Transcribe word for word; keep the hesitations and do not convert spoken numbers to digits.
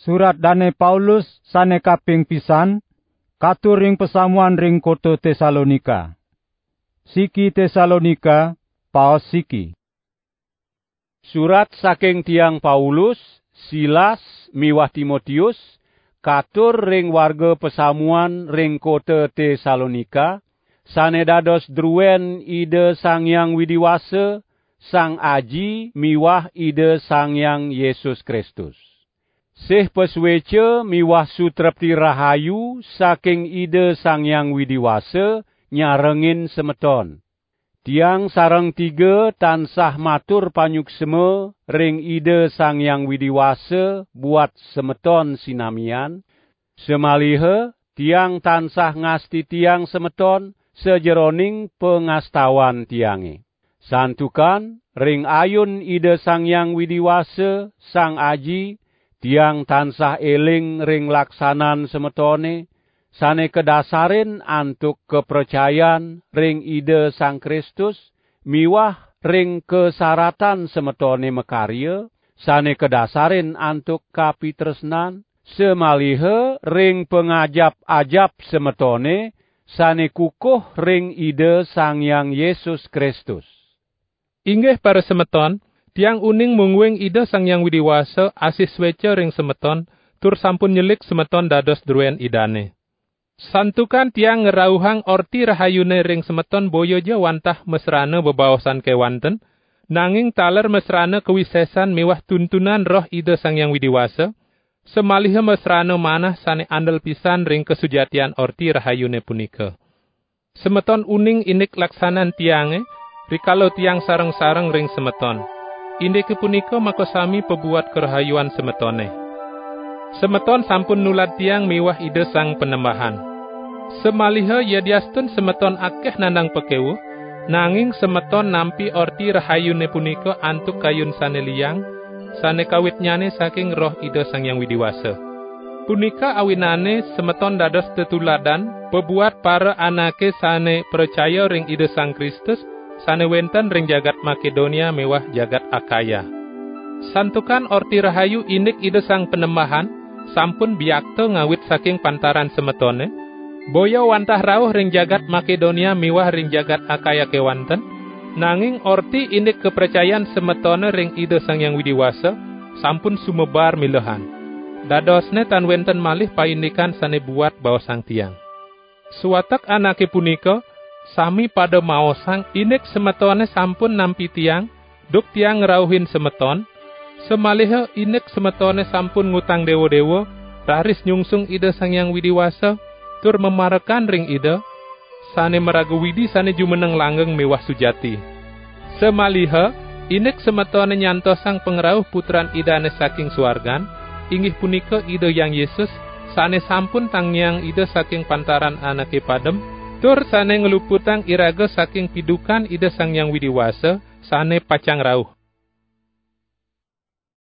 Surat Dane Paulus sane kaping pisan katur ring pesamuan ring kota Tesalonika. Siki Tesalonika, paos siki. Surat saking tiang Paulus, Silas, miwah Timotius, katur ring warga pesamuan ring kota Tesalonika, sane dados druen ide Sang Hyang Widiwasa, Sang Aji miwah ide Sang Hyang Yesus Kristus. Sih peswece miwah sutrepti rahayu saking ide Sang Hyang Widiwasa nyarengin semeton. Tiang sareng tiga tansah matur panyuksema ring ide Sang Hyang Widiwasa buat semeton sinamian. Semaliha tiang tansah ngasti tiang semeton sejeroning pengastawan tiange. Santukan ring ayun ide Sang Hyang Widiwasa Sang Aji tiang tansah eling ring laksanan semetone, sane kedasarin antuk kepercayaan ring ide Sang Kristus, miwah ring kesaratan semetone mekarya, sane kedasarin antuk kapitresnan, semaliha ring pengajap-ajap semetone, sane kukuh ring ide Sang Hyang Yesus Kristus. Inggih para semeton, tiang uning mungwing ide Sang Hyang Widiwasa asis swece ring semeton, tur sampun nyelik semeton dados druen idane. Santukan tiang ngerauhang orti rahayune ring semeton boyoja wantah mesrane bebaosan kewanten, nanging taler mesrane kewisesan miwah tuntunan roh ide Sang Hyang Widiwasa, semaliha mesrane manah sane andel pisan ring kesujatian orti rahayune punika. Semeton uning inik laksanan tiange, rikalo tiang sareng-sareng ring semeton. Indike punika makosami pebuat kerahayuan semetone. Semeton sampun nulad tiang miwah ide Sang Penembahan. Semaliha yadiastun semeton akeh nandang pekewuh, nanging semeton nampi orti rahayune punika antuk kayun sane liyang, sane kawitnyane saking roh ide Sang Hyang Widiwasa. Punika awinane semeton dados tetuladan, pebuat para anake sane percaya ring ide Sang Kristus, sane wenten ring jagat Makedonia mewah jagat Akaya. Santukan orti rahayu inik ide Sang Penembahan, sampun biakto ngawit saking pantaran semetone, boyo wantah rawuh ring jagat Makedonia mewah ring jagat Akaya kewanten, nanging orti inik kepercayaan semetone ring ide Sang Hyang Widiwasa, sampun sumebar milehan. Dadosne tan wenten malih paindikan sane buat baosang tiang. Suwatak anake punika, sami pada maosang inik semetone sampun nampi tiang, duk tiang ngerauhin semeton, semaliha inik semetone sampun ngutang dewa-dewa, raris nyungsung ide Sang Hyang Widiwasa, tur memarekan ring ide, sane meragu widi sane jumeneng langgeng mewah sujati. Semaliha, inik semetone nyantosang pengerauh putran idane saking suargan, inggih punika ide Yang Yesus, sane sampun tangyang ide saking pantaran anake padem, tur sane ngeluputang iraga saking pidukan ide Sang Hyang Widiwasa, sane pacang rauh.